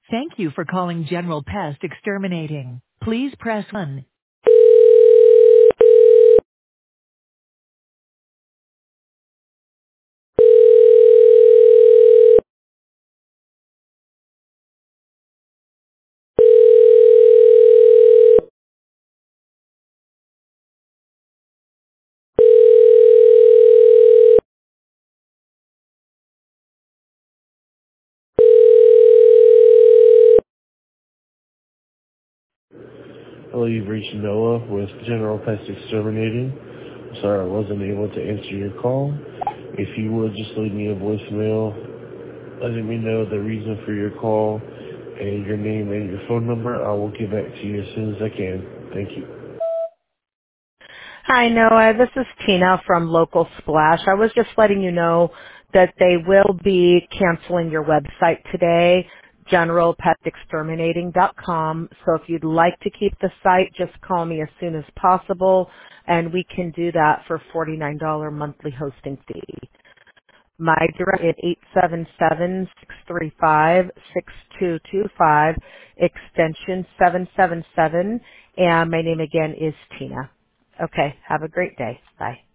Thank you for calling General Pest Exterminating. Please press 1. Hello, you've reached Noah with General Pest Exterminating. I'm sorry I wasn't able to answer your call. If you would just leave me a voicemail letting me know the reason for your call and your name and your phone number, I will get back to you as soon as I can. Thank you. Hi, Noah. This is Tina from Local Splash. I was just letting you know that they will be canceling your website today, generalpetexterminating.com. So if you'd like to keep the site, just call me as soon as possible, and we can do that for $49 monthly hosting fee. My direct is 877-635-6225, extension 777, and my name again is Tina. Okay, have a great day. Bye.